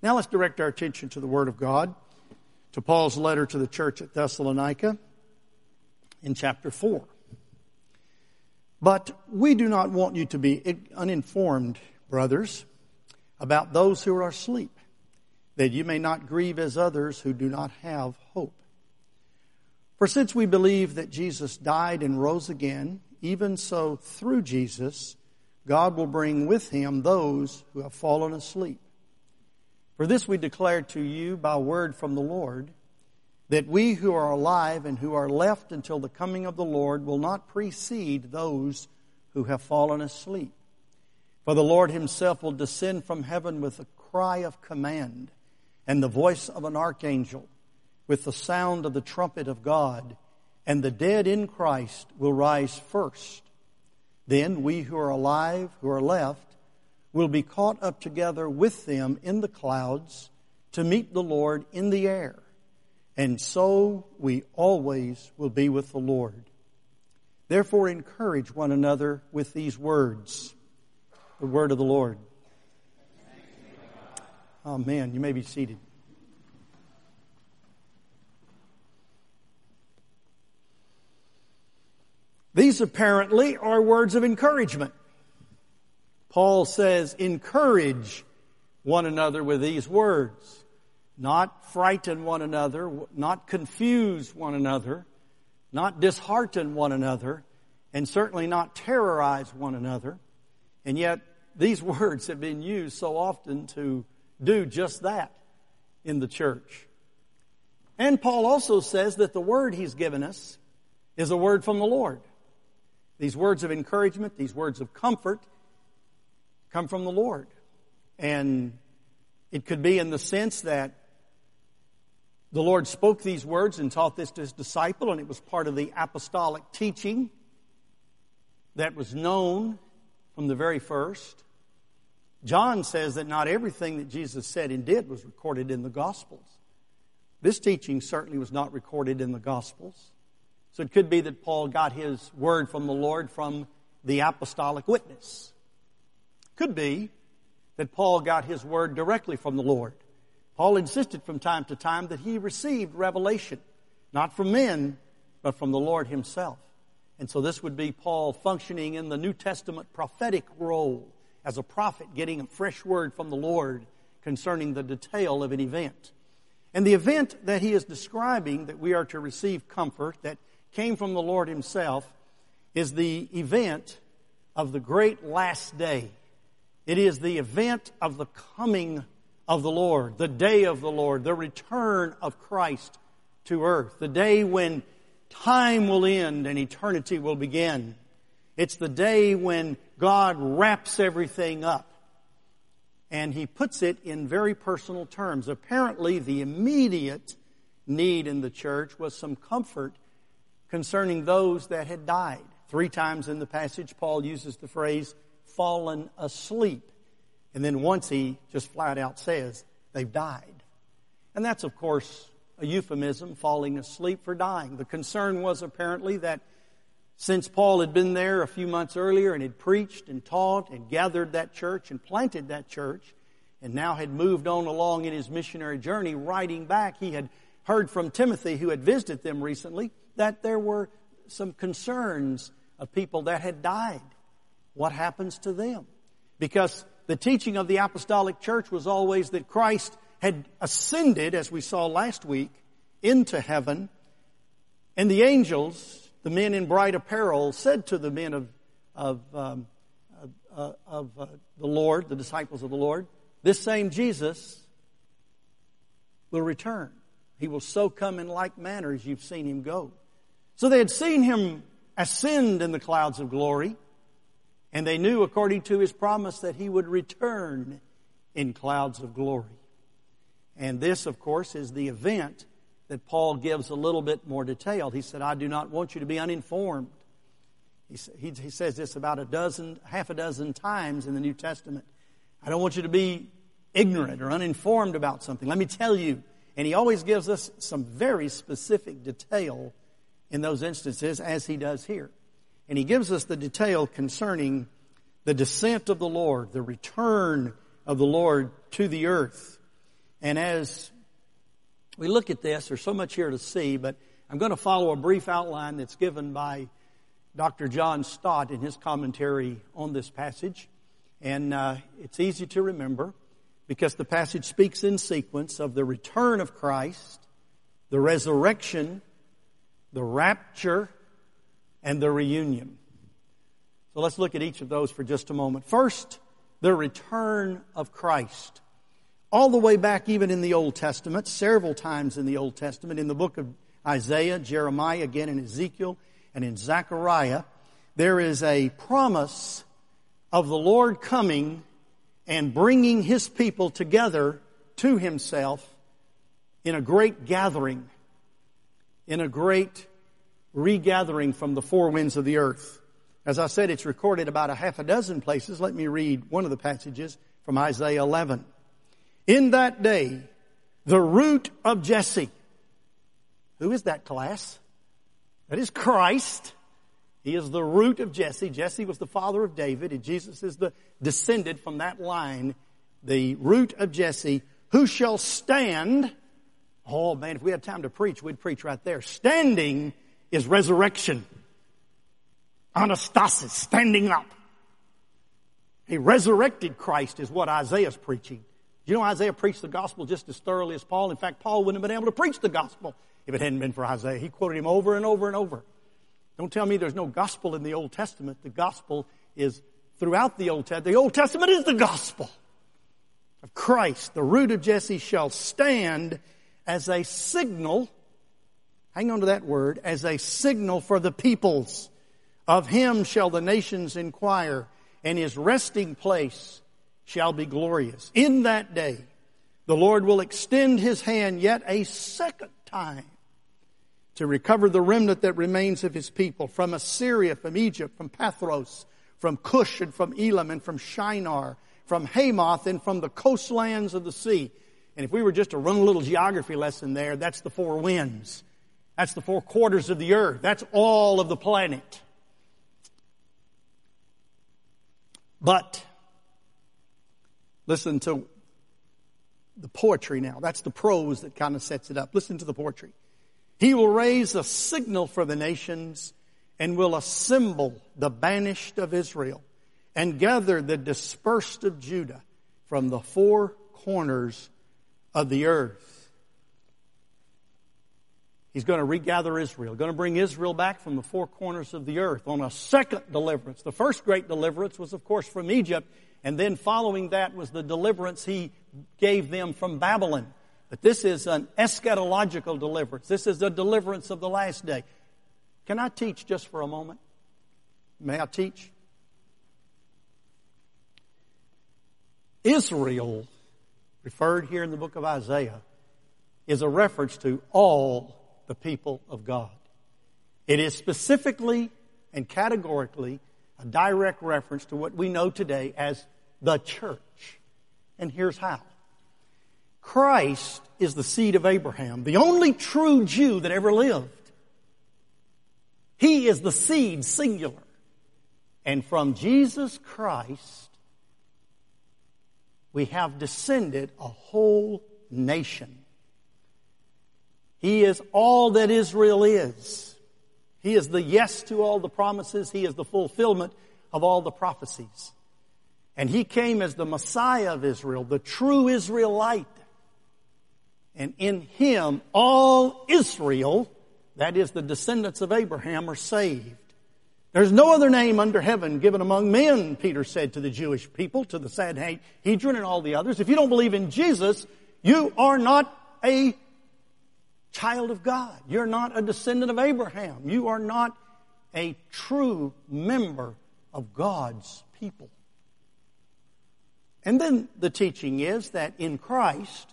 Now let's direct our attention to the Word of God, to Paul's letter to the church at Thessalonica in chapter 4. But we do not want you to be uninformed, brothers, about those who are asleep, that you may not grieve as others who do not have hope. For since we believe that Jesus died and rose again, even so through Jesus, God will bring with Him those who have fallen asleep. For this we declare to you by word from the Lord, that we who are alive and who are left until the coming of the Lord will not precede those who have fallen asleep. For the Lord Himself will descend from heaven with a cry of command and the voice of an archangel, with the sound of the trumpet of God, and the dead in Christ will rise first. Then we who are alive, who are left, will be caught up together with them in the clouds to meet the Lord in the air. And so we always will be with the Lord. Therefore encourage one another with these words. The word of the Lord. Amen. You may be seated. These apparently are words of encouragement. Paul says, encourage one another with these words. Not frighten one another, not confuse one another, not dishearten one another, and certainly not terrorize one another. And yet, these words have been used so often to do just that in the church. And Paul also says that the word he's given us is a word from the Lord. These words of encouragement, these words of comfort, come from the Lord. And it could be in the sense that the Lord spoke these words and taught this to His disciple, and it was part of the apostolic teaching that was known from the very first. John says that not everything that Jesus said and did was recorded in the Gospels. This teaching certainly was not recorded in the Gospels. So it could be that Paul got his word from the Lord from the apostolic witness. Could be that Paul got his word directly from the Lord. Paul insisted from time to time that he received revelation, not from men, but from the Lord Himself. And so this would be Paul functioning in the New Testament prophetic role as a prophet, getting a fresh word from the Lord concerning the detail of an event. And the event that he is describing, that we are to receive comfort, that came from the Lord Himself, is the event of the great last day. It is the event of the coming of the Lord, the day of the Lord, the return of Christ to earth, the day when time will end and eternity will begin. It's the day when God wraps everything up. And He puts it in very personal terms. Apparently, the immediate need in the church was some comfort concerning those that had died. 3 times in the passage, Paul uses the phrase, fallen asleep. And then once he just flat out says, they've died. And that's, of course, a euphemism, falling asleep for dying. The concern was apparently that since Paul had been there a few months earlier and had preached and taught and gathered that church and planted that church, and now had moved on along in his missionary journey, writing back, he had heard from Timothy, who had visited them recently, that there were some concerns of people that had died. What happens to them? Because the teaching of the apostolic church was always that Christ had ascended, as we saw last week, into heaven, and the angels, the men in bright apparel, said to the men of the Lord, the disciples of the Lord, this same Jesus will return. He will so come in like manner as you've seen Him go. So they had seen Him ascend in the clouds of glory, and they knew, according to His promise, that He would return in clouds of glory. And this, of course, is the event that Paul gives a little bit more detailed. He said, I do not want you to be uninformed. He says this about half a dozen times in the New Testament. I don't want you to be ignorant or uninformed about something. Let me tell you. And he always gives us some very specific detail in those instances, as he does here. And he gives us the detail concerning the descent of the Lord, the return of the Lord to the earth. And as we look at this, there's so much here to see, but I'm going to follow a brief outline that's given by Dr. John Stott in his commentary on this passage. And it's easy to remember because the passage speaks in sequence of the return of Christ, the resurrection, the rapture, and the reunion. So let's look at each of those for just a moment. First, the return of Christ. All the way back even in the Old Testament, several times in the Old Testament, in the book of Isaiah, Jeremiah, again in Ezekiel, and in Zechariah, there is a promise of the Lord coming and bringing His people together to Himself in a great gathering, in a great regathering from the four winds of the earth. As I said, it's recorded about a half a dozen places. Let me read one of the passages from Isaiah 11. In that day, the root of Jesse. Who is that, class? That is Christ. He is the root of Jesse. Jesse was the father of David, and Jesus is the descendant from that line, the root of Jesse, who shall stand. Oh man, if we had time to preach, we'd preach right there. Standing is resurrection. Anastasis, standing up. A resurrected Christ is what Isaiah's preaching. You know, Isaiah preached the gospel just as thoroughly as Paul. In fact, Paul wouldn't have been able to preach the gospel if it hadn't been for Isaiah. He quoted him over and over and over. Don't tell me there's no gospel in the Old Testament. The gospel is throughout the Old Testament. The Old Testament is the gospel of Christ. The root of Jesse shall stand as a signal, hang on to that word, as a signal for the peoples. Of Him shall the nations inquire, and His resting place shall be glorious. In that day, the Lord will extend His hand yet a second time to recover the remnant that remains of His people from Assyria, from Egypt, from Pathros, from Cush, and from Elam, and from Shinar, from Hamath, and from the coastlands of the sea. And if we were just to run a little geography lesson there, that's the four winds. That's the four quarters of the earth. That's all of the planet. But listen to the poetry now. That's the prose that kind of sets it up. Listen to the poetry. He will raise a signal for the nations and will assemble the banished of Israel and gather the dispersed of Judah from the four corners of the earth. He's going to regather Israel, going to bring Israel back from the four corners of the earth on a second deliverance. The first great deliverance was, of course, from Egypt, and then following that was the deliverance He gave them from Babylon. But this is an eschatological deliverance. This is the deliverance of the last day. Can I teach just for a moment? May I teach? Israel, referred here in the book of Isaiah, is a reference to all the people of God. It is specifically and categorically a direct reference to what we know today as the church. And here's how. Christ is the seed of Abraham, the only true Jew that ever lived. He is the seed, singular. And from Jesus Christ, we have descended a whole nation. He is all that Israel is. He is the yes to all the promises. He is the fulfillment of all the prophecies. And He came as the Messiah of Israel, the true Israelite. And in Him, all Israel, that is the descendants of Abraham, are saved. There's no other name under heaven given among men, Peter said to the Jewish people, to the Sanhedrin and all the others. If you don't believe in Jesus, you are not a child of God. You're not a descendant of Abraham. You are not a true member of God's people. And then the teaching is that in Christ,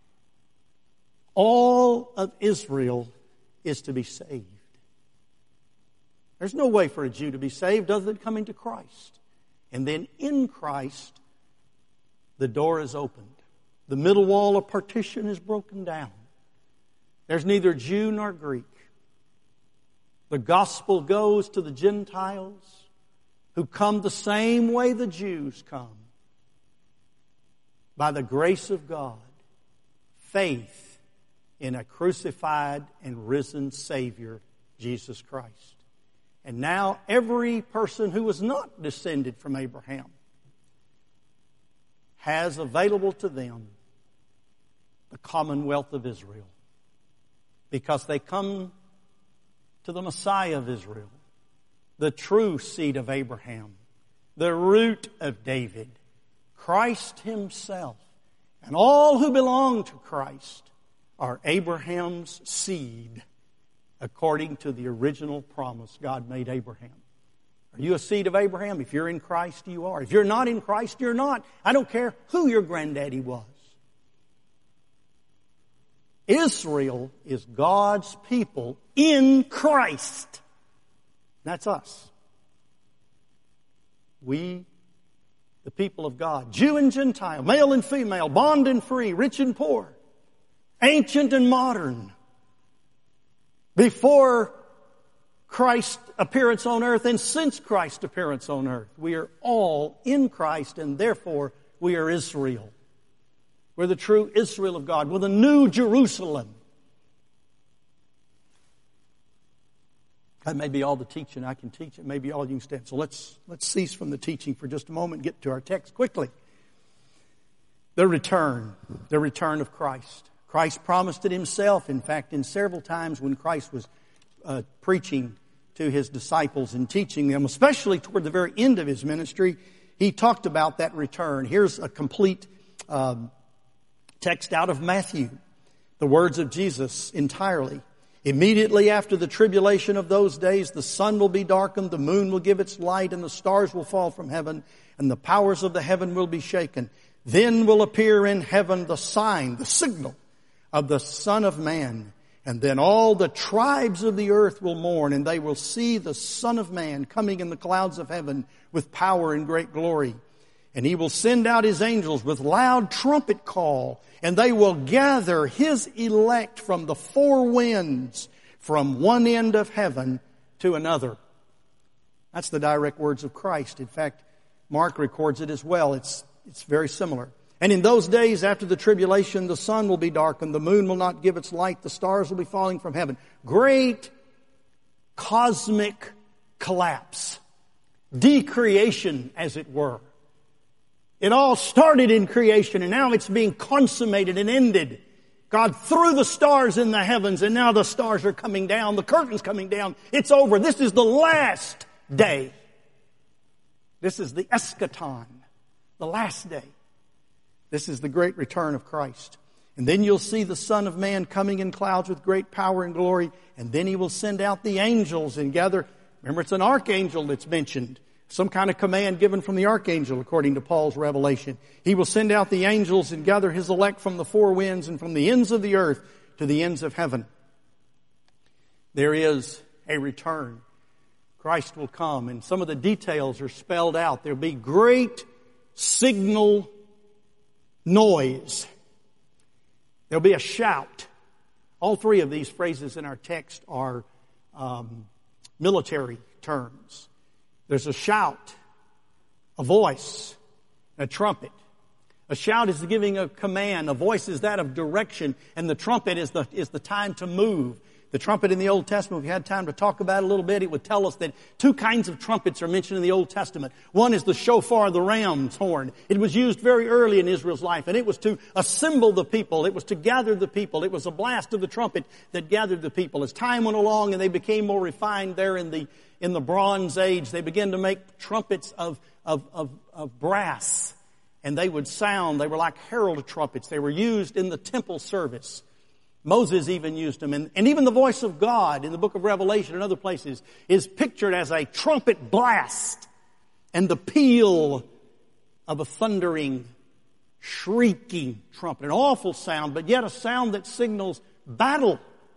all of Israel is to be saved. There's no way for a Jew to be saved other than coming to Christ. And then in Christ, the door is opened. The middle wall of partition is broken down. There's neither Jew nor Greek. The gospel goes to the Gentiles who come the same way the Jews come. By the grace of God, faith in a crucified and risen Savior, Jesus Christ. And now every person who was not descended from Abraham has available to them the commonwealth of Israel, because they come to the Messiah of Israel, the true seed of Abraham, the root of David, Christ Himself. And all who belong to Christ are Abraham's seed, according to the original promise God made Abraham. Are you a seed of Abraham? If you're in Christ, you are. If you're not in Christ, you're not. I don't care who your granddaddy was. Israel is God's people in Christ. That's us. We, the people of God, Jew and Gentile, male and female, bond and free, rich and poor, ancient and modern, before Christ's appearance on earth and since Christ's appearance on earth. We are all in Christ, and therefore we are Israel. We're the true Israel of God. We're the new Jerusalem. That may be all the teaching I can teach. It may be all you can stand. So let's cease from the teaching for just a moment and get to our text quickly. The return of Christ. Christ promised it Himself. In fact, in several times when Christ was preaching to His disciples and teaching them, especially toward the very end of His ministry, He talked about that return. Here's a complete text out of Matthew. The words of Jesus entirely. Immediately after the tribulation of those days, the sun will be darkened, the moon will give its light, and the stars will fall from heaven, and the powers of the heaven will be shaken. Then will appear in heaven the sign, the signal of the Son of Man. And then all the tribes of the earth will mourn, and they will see the Son of Man coming in the clouds of heaven with power and great glory. And He will send out His angels with loud trumpet call, and they will gather His elect from the four winds, from one end of heaven to another. That's the direct words of Christ. In fact, Mark records it as well. It's very similar. And in those days after the tribulation, the sun will be darkened, the moon will not give its light, the stars will be falling from heaven. Great cosmic collapse. Decreation, as it were. It all started in creation, and now it's being consummated and ended. God threw the stars in the heavens, and now the stars are coming down. The curtain's coming down. It's over. This is the last day. This is the eschaton, the last day. This is the great return of Christ. And then you'll see the Son of Man coming in clouds with great power and glory, and then He will send out the angels and gather. Remember, it's an archangel that's mentioned. Some kind of command given from the archangel, according to Paul's revelation. He will send out the angels and gather His elect from the four winds and from the ends of the earth to the ends of heaven. There is a return. Christ will come, and some of the details are spelled out. There'll be great signal noise. There'll be a shout. All three of these phrases in our text are military terms. There's a shout, a voice, a trumpet. A shout is the giving of command. A voice is that of direction. And the trumpet is the time to move. The trumpet in the Old Testament, if we had time to talk about it a little bit, it would tell us that two kinds of trumpets are mentioned in the Old Testament. One is the shofar, the ram's horn. It was used very early in Israel's life, and it was to assemble the people. It was to gather the people. It was a blast of the trumpet that gathered the people. As time went along and they became more refined there in the Bronze Age, they began to make trumpets of brass, and they would sound. They were like herald trumpets. They were used in the temple service. Moses even used them. And even the voice of God in the book of Revelation and other places is pictured as a trumpet blast and the peal of a thundering, shrieking trumpet. An awful sound, but yet a sound that signals battle.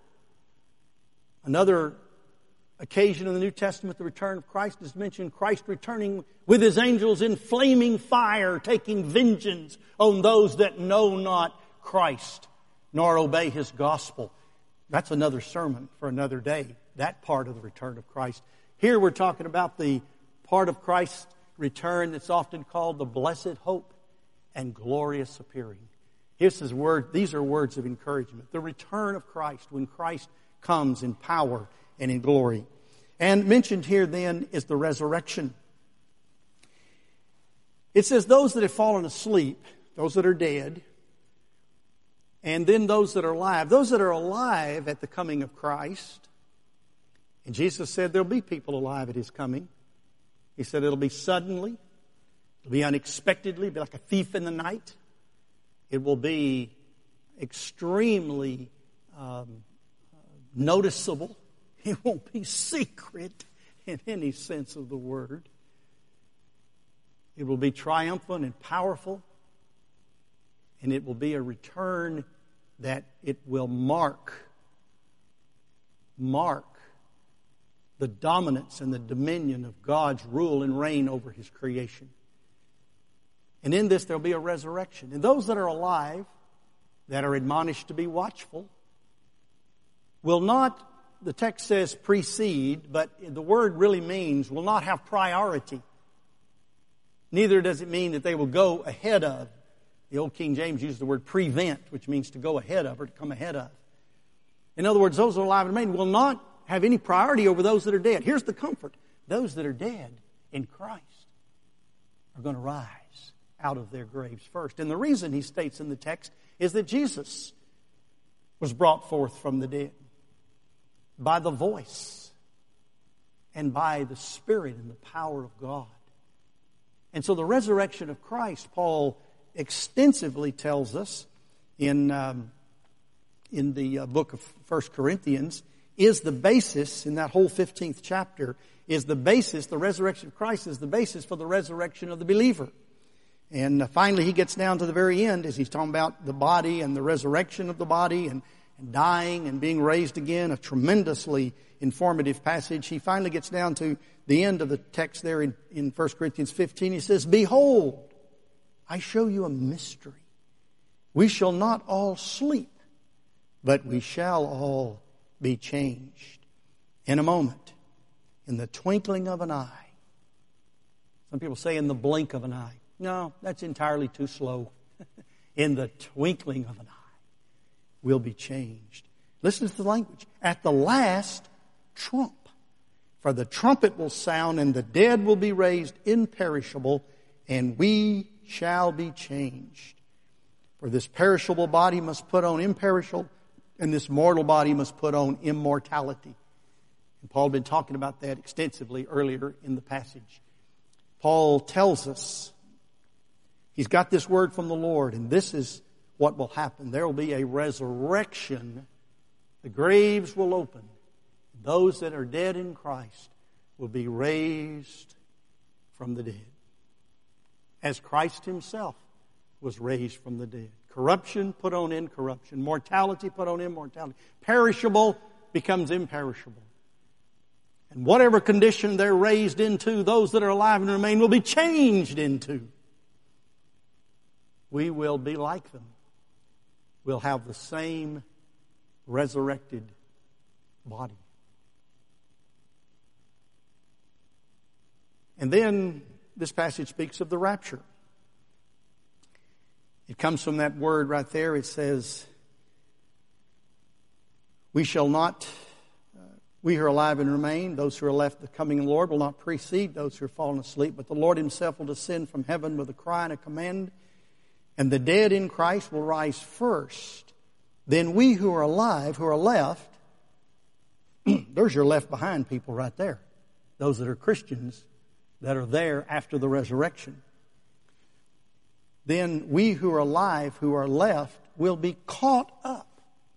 Another occasion in the New Testament, the return of Christ is mentioned. Christ returning with His angels in flaming fire, taking vengeance on those that know not Christ, nor obey His gospel. That's another sermon for another day, that part of the return of Christ. Here we're talking about the part of Christ's return that's often called the blessed hope and glorious appearing. Here's his word. These are words of encouragement. The return of Christ, when Christ comes in power and in glory. And mentioned here then is the resurrection. It says those that have fallen asleep, those that are dead, and then those that are alive. Those that are alive at the coming of Christ. And Jesus said there'll be people alive at His coming. He said it'll be suddenly. It'll be unexpectedly. It'll be like a thief in the night. It will be extremely noticeable. It won't be secret in any sense of the word. It will be triumphant and powerful. And it will be a return that it will mark the dominance and the dominion of God's rule and reign over His creation. And in this there will be a resurrection. And those that are alive, that are admonished to be watchful, will not, the text says precede, but the word really means will not have priority. Neither does it mean that they will go ahead of. The old King James uses the word prevent, which means to go ahead of or to come ahead of. In other words, those that are alive and remain will not have any priority over those that are dead. Here's the comfort. Those that are dead in Christ are going to rise out of their graves first. And the reason he states in the text is that Jesus was brought forth from the dead by the voice and by the Spirit and the power of God. And so the resurrection of Christ, Paul extensively tells us in the book of 1 Corinthians, is the basis, in that whole 15th chapter, is the basis, the resurrection of Christ is the basis for the resurrection of the believer. And finally he gets down to the very end as he's talking about the body and the resurrection of the body and dying and being raised again, a tremendously informative passage. He finally gets down to the end of the text there in 1 Corinthians 15. He says, "Behold, I show you a mystery. We shall not all sleep, but we shall all be changed in a moment, in the twinkling of an eye." Some people say in the blink of an eye. No, that's entirely too slow. In the twinkling of an eye, we'll be changed. Listen to the language. At the last trump. For the trumpet will sound, and the dead will be raised imperishable, and we shall be changed. For this perishable body must put on imperishable, and this mortal body must put on immortality. And Paul had been talking about that extensively earlier in the passage. Paul tells us he's got this word from the Lord, and this is what will happen. There will be a resurrection. The graves will open. Those that are dead in Christ will be raised from the dead, as Christ Himself was raised from the dead. Corruption put on incorruption. Mortality put on immortality. Perishable becomes imperishable. And whatever condition they're raised into, those that are alive and remain will be changed into. We will be like them. We'll have the same resurrected body. And then this passage speaks of the rapture. It comes from that word right there. It says, we who are alive and remain, those who are left the coming of the Lord, will not precede those who are fallen asleep, but the Lord Himself will descend from heaven with a cry and a command, and the dead in Christ will rise first. Then we who are alive, who are left, there's your left behind people right there. Those that are Christians that are there after the resurrection. Then we who are alive, who are left, will be caught up.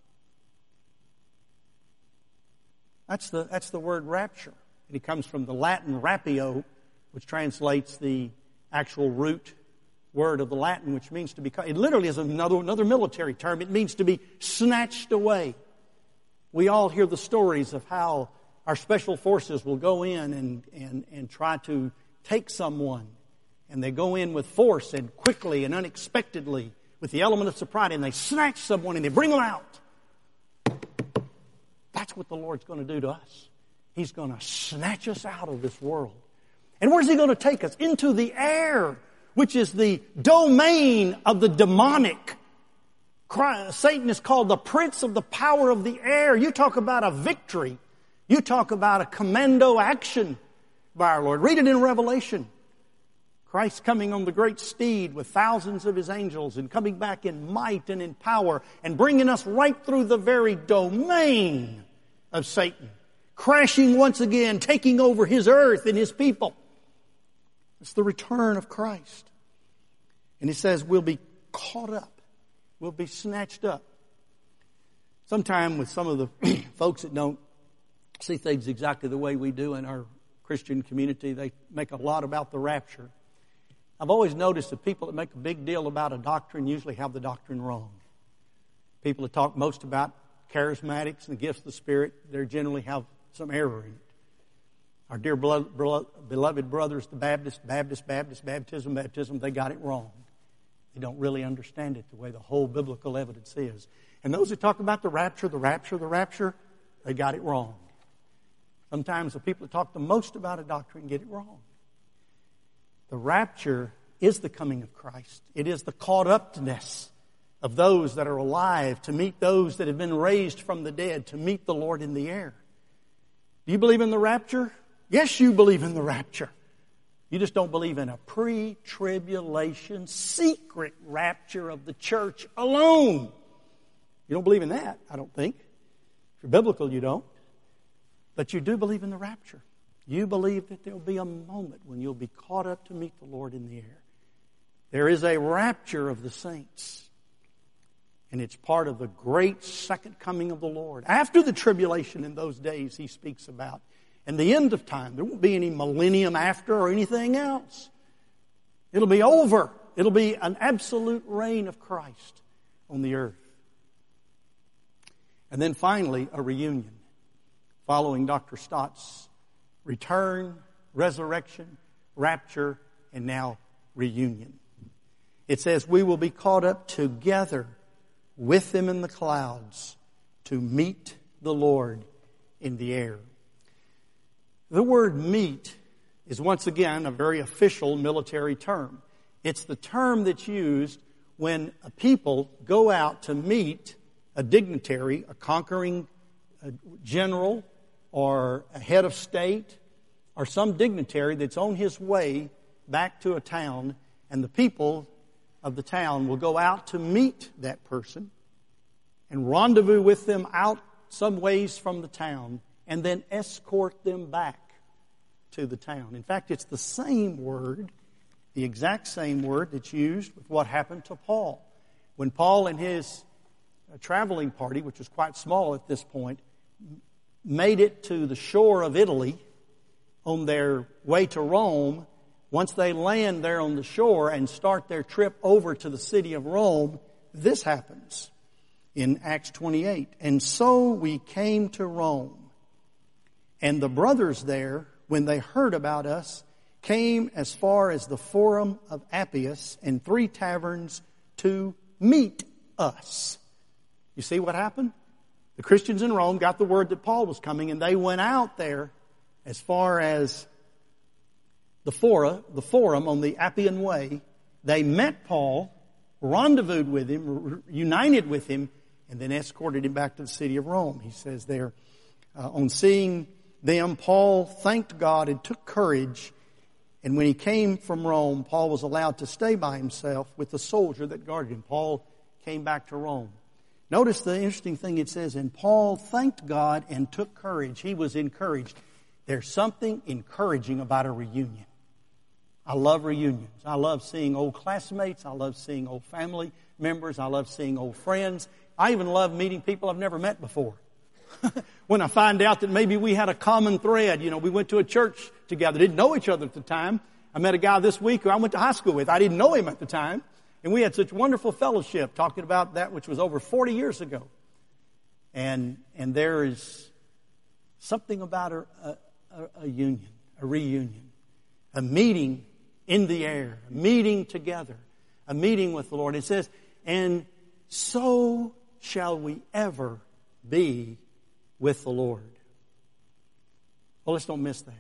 That's the word rapture. And it comes from the Latin rapio, which translates the actual root word of the Latin, which means to be caught. It literally is another military term. It means to be snatched away. We all hear the stories of how our special forces will go in and try to take someone. And they go in with force and quickly and unexpectedly with the element of surprise, and they snatch someone and they bring them out. That's what the Lord's going to do to us. He's going to snatch us out of this world. And where's He going to take us? Into the air, which is the domain of the demonic. Satan is called the prince of the power of the air. You talk about a victory. You talk about a commando action by our Lord. Read it in Revelation. Christ coming on the great steed with thousands of His angels and coming back in might and in power and bringing us right through the very domain of Satan. Crashing once again, taking over His earth and His people. It's the return of Christ. And He says we'll be caught up. We'll be snatched up. Sometime with some of the folks that don't see things exactly the way we do in our Christian community, they make a lot about the rapture. I've always noticed that people that make a big deal about a doctrine usually have the doctrine wrong. People that talk most about charismatics and the gifts of the Spirit, they generally have some error in it. Our dear beloved brothers, the Baptist, baptism, they got it wrong. They don't really understand it the way the whole biblical evidence is. And those who talk about the rapture, they got it wrong. Sometimes the people that talk the most about a doctrine get it wrong. The rapture is the coming of Christ. It is the caught upness of those that are alive to meet those that have been raised from the dead, to meet the Lord in the air. Do you believe in the rapture? Yes, you believe in the rapture. You just don't believe in a pre-tribulation secret rapture of the church alone. You don't believe in that, I don't think. If you're biblical, you don't. But you do believe in the rapture. You believe that there will be a moment when you'll be caught up to meet the Lord in the air. There is a rapture of the saints. And it's part of the great second coming of the Lord. After the tribulation in those days He speaks about. And the end of time. There won't be any millennium after or anything else. It'll be over. It'll be an absolute reign of Christ on the earth. And then finally, a reunion. Following Dr. Stott's return, resurrection, rapture, and now reunion. It says we will be caught up together with Him in the clouds to meet the Lord in the air. The word meet is once again a very official military term. It's the term that's used when a people go out to meet a dignitary, a conquering general, or a head of state, or some dignitary that's on his way back to a town, and the people of the town will go out to meet that person and rendezvous with them out some ways from the town and then escort them back to the town. In fact, it's the same word, the exact same word that's used with what happened to Paul. When Paul and his traveling party, which was quite small at this point, made it to the shore of Italy on their way to Rome, once they land there on the shore and start their trip over to the city of Rome, this happens in Acts 28. And so we came to Rome, and the brothers there, when they heard about us, came as far as the Forum of Appius and 3 taverns to meet us. You see what happened? The Christians in Rome got the word that Paul was coming, and they went out there as far as the Forum on the Appian Way. They met Paul, rendezvoused with him, united with him, and then escorted him back to the city of Rome. He says there, on seeing them, Paul thanked God and took courage. And when he came from Rome, Paul was allowed to stay by himself with the soldier that guarded him. Paul came back to Rome. Notice the interesting thing it says, and Paul thanked God and took courage. He was encouraged. There's something encouraging about a reunion. I love reunions. I love seeing old classmates. I love seeing old family members. I love seeing old friends. I even love meeting people I've never met before. When I find out that maybe we had a common thread, we went to a church together, didn't know each other at the time. I met a guy this week who I went to high school with. I didn't know him at the time. And we had such wonderful fellowship talking about that which was over 40 years ago. And there is something about a union, a reunion, a meeting in the air, a meeting together, a meeting with the Lord. It says, and so shall we ever be with the Lord. Well, let's don't miss that.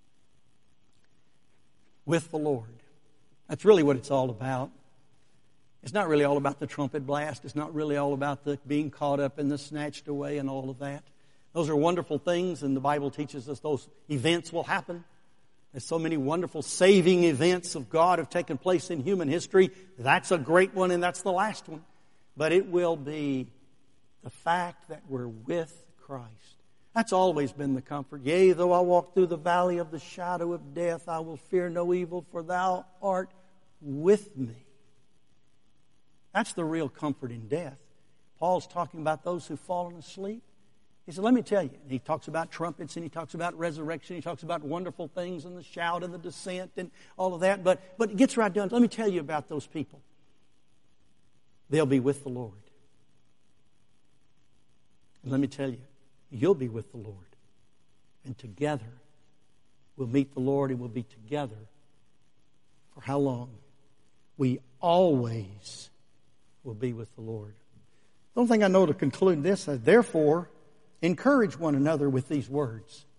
With the Lord. That's really what it's all about. It's not really all about the trumpet blast. It's not really all about the being caught up and the snatched away and all of that. Those are wonderful things, and the Bible teaches us those events will happen. There's so many wonderful saving events of God have taken place in human history. That's a great one, and that's the last one. But it will be the fact that we're with Christ. That's always been the comfort. Yea, though I walk through the valley of the shadow of death, I will fear no evil, for thou art with me. That's the real comfort in death. Paul's talking about those who've fallen asleep. He said, let me tell you. And he talks about trumpets, and he talks about resurrection. He talks about wonderful things and the shout and the descent and all of that. But it gets right down. Let me tell you about those people. They'll be with the Lord. And let me tell you, you'll be with the Lord. And together, we'll meet the Lord and we'll be together. For how long? We always will be with the Lord. The only thing I know to conclude this is, therefore, encourage one another with these words.